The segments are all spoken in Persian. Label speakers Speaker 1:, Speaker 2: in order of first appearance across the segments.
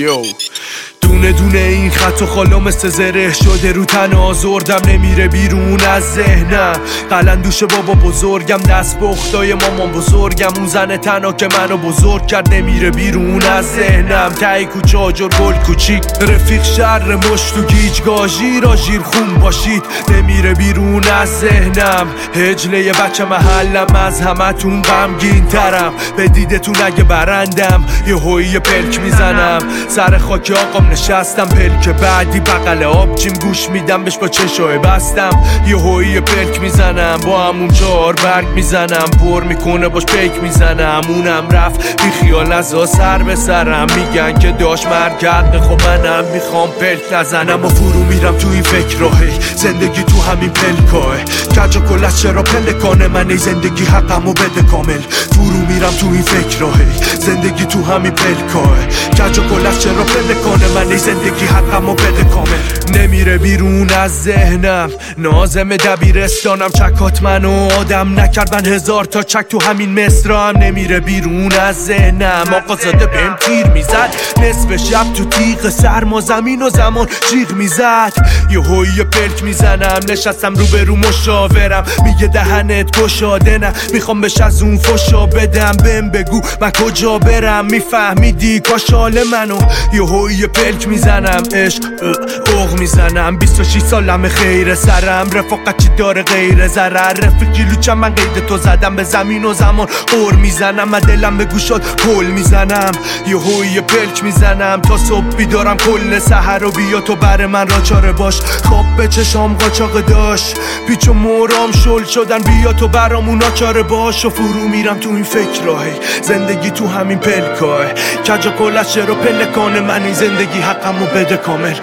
Speaker 1: یو دونه دونه این خط و خالا مثل زره شده رو تن آزردم نمیره بیرون از ذهنم قلندوش بابا بزرگم دست به اختای مامان بزرگم اون زن تنها که منو بزرگ کرد نمیره بیرون از ذهنم تایی کوچه آجر گل کوچیک رفیق شر مشت و گیج گاژی را ژیر خون باشید نمیره بیرون از ذهنم هجله بچه محلم از همتون غمگین ترم به دیدتون اگه برندم یه هویی پلک میزنم سر خاک آقام نشستم پلک بعدی بغل آبجیم گوش میدم بهش با چشای بستم یه هویی پلک میزنم با همون 4 برگ میزنم پر میکنه باش پیک میزنم اونم رفت بی خیال نزا سر به سرم میگن که داش مرگرد خب منم میخوام پلک نزنم و فرو میرم تو این فکر راهی زندگی تو همین پلکاه کجا کلش چرا پلکانه من ای زندگی حقمو بده کامل فرو میرم تو این فکر راهی زندگی تو همین پلکاه کجا کلش چرا پلکانه من ای زندگی حقمو بده کامل نمیره بیرون از ذهنم نازم دبیرستانم چکات منو آدم نکرد من 1000 تا چک تو همین مصرا هم نمیره بیرون از ذهنم آقا زاده بهم تیر میزد نصف شب تو تیغ سرما زمین و زمان جیغ میزد یه هویی پلک میزنم نشستم رو به رو مشاورم میگه دهنت گشاده نه میخوام بهش از اون فشا بدم بهم بگو من کجا برم میفهمیدی کاشال منو یه هویی پلک میزنم عشق اوغ میزنم 26 سالم خیر سرم رفاقت چی داره غیر ضرر رفیقی لوچم من قید تو زدم به زمین و زمان قور میزنم من دلم به گوشات کل میزنم یه هویی پلک میزنم تا صبح بیدارم کل سحر و بیا تو بر من را چاره باش خواب به چشام قاچاق داشت پیچ و مورام شل شدن بیا تو برامون چاره باش و فرو میرم تو این فکر راهی زندگی تو همین پلکاه کجا کلش چرا پلکانه من این زندگی حقمو بده کامل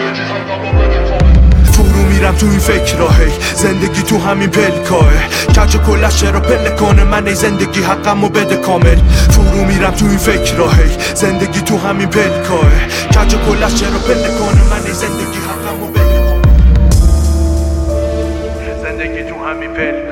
Speaker 1: فرو میرم تو این فکر راهی زندگی تو همین پلکاه کجا کلش چرا پلکانه من این زندگی حقمو بده کامل فرو میرم تو این فکر راهی زندگی تو همین پلکاه کجا کلش چرا پلکانه من این زندگی حقمو بده کامل زندگی تو همین پلکاه